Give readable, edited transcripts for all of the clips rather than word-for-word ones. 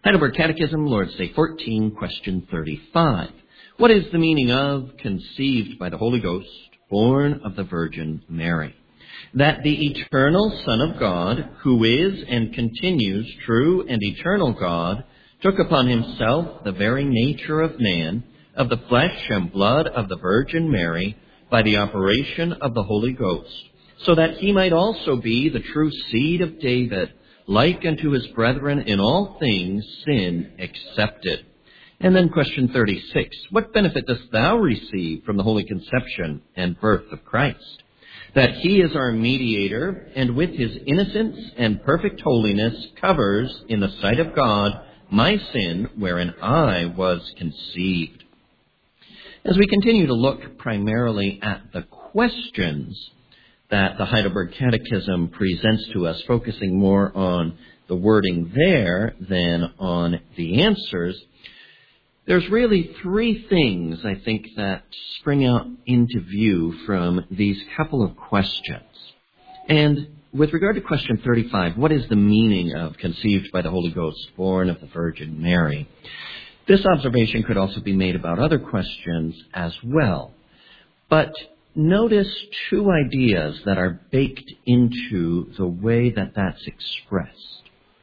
Heidelberg Catechism, Lord's Day 14, question 35. What is the meaning of conceived by the Holy Ghost, born of the Virgin Mary? That the eternal Son of God, who is and continues true and eternal God, took upon himself the very nature of man, of the flesh and blood of the Virgin Mary, by the operation of the Holy Ghost, so that he might also be the true seed of David, like unto his brethren in all things, sin excepted. And then question 36. What benefit dost thou receive from the holy conception and birth of Christ? That he is our mediator, and with his innocence and perfect holiness covers, in the sight of God, my sin wherein I was conceived. As we continue to look primarily at the questions that the Heidelberg Catechism presents to us, focusing more on the wording there than on the answers, there's really three things, I think, that spring out into view from these couple of questions. And with regard to question 35, what is the meaning of conceived by the Holy Ghost, born of the Virgin Mary? This observation could also be made about other questions as well. But notice two ideas that are baked into the way that that's expressed.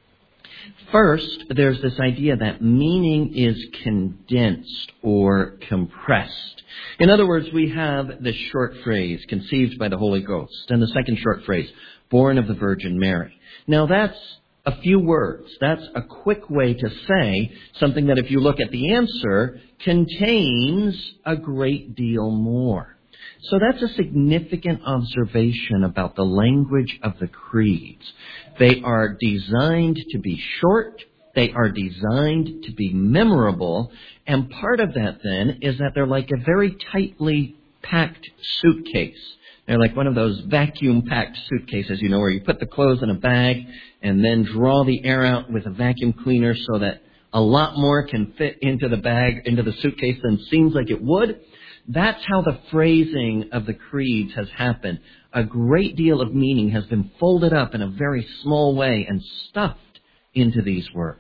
First, there's this idea that meaning is condensed or compressed. In other words, we have this short phrase, conceived by the Holy Ghost, and the second short phrase, born of the Virgin Mary. Now that's a few words. That's a quick way to say something that, if you look at the answer, contains a great deal more. So that's a significant observation about the language of the creeds. They are designed to be short. They are designed to be memorable. And part of that, then, is that they're like a very tightly packed suitcase. They're like one of those vacuum-packed suitcases, where you put the clothes in a bag and then draw the air out with a vacuum cleaner so that a lot more can fit into the bag, into the suitcase than seems like it would. That's how the phrasing of the creeds has happened. A great deal of meaning has been folded up in a very small way and stuffed into these words.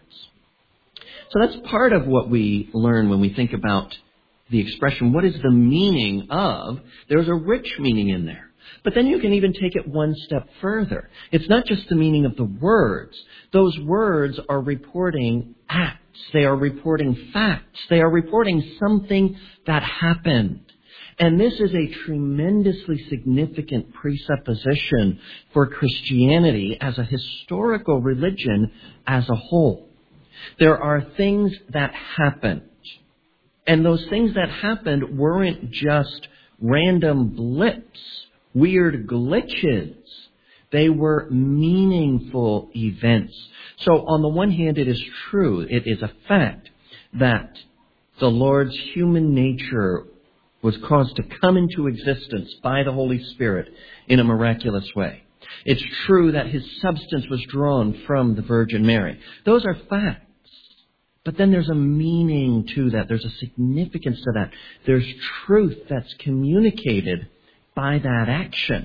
So that's part of what we learn when we think about the expression, what is the meaning of? There's a rich meaning in there. But then you can even take it one step further. It's not just the meaning of the words. Those words are reporting acts. They are reporting facts. They are reporting something that happened. And this is a tremendously significant presupposition for Christianity as a historical religion as a whole. There are things that happened. And those things that happened weren't just random blips, weird glitches. They were meaningful events. So on the one hand, it is true, it is a fact that the Lord's human nature was caused to come into existence by the Holy Spirit in a miraculous way. It's true that his substance was drawn from the Virgin Mary. Those are facts. But then there's a meaning to that. There's a significance to that. There's truth that's communicated by that action.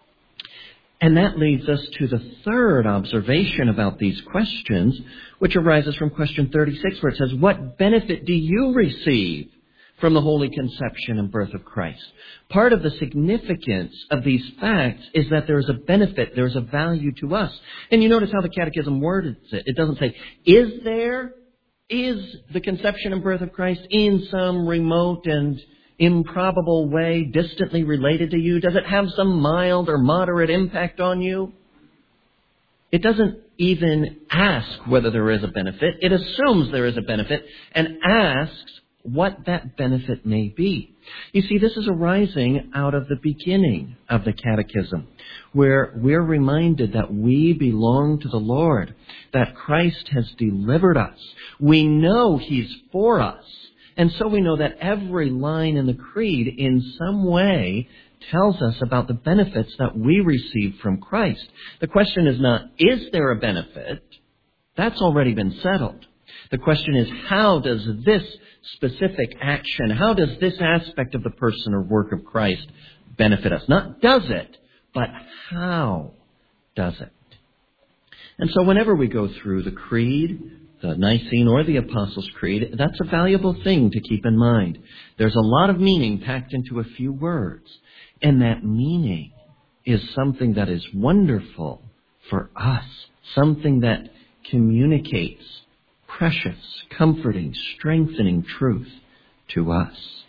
And that leads us to the third observation about these questions, which arises from question 36, where it says, what benefit do you receive from the holy conception and birth of Christ? Part of the significance of these facts is that there is a benefit, there is a value to us. And you notice how the Catechism words it. It doesn't say, is the conception and birth of Christ in some remote and improbable way distantly related to you? Does it have some mild or moderate impact on you? It doesn't even ask whether there is a benefit. It assumes there is a benefit and asks what that benefit may be. You see, this is arising out of the beginning of the Catechism, where we're reminded that we belong to the Lord, that Christ has delivered us. We know He's for us. And so we know that every line in the Creed in some way tells us about the benefits that we receive from Christ. The question is not, is there a benefit? That's already been settled. The question is, how does this specific action, how does this aspect of the person or work of Christ benefit us? Not does it, but how does it? And so whenever we go through the Creed, the Nicene or the Apostles' Creed, that's a valuable thing to keep in mind. There's a lot of meaning packed into a few words, and that meaning is something that is wonderful for us, something that communicates precious, comforting, strengthening truth to us.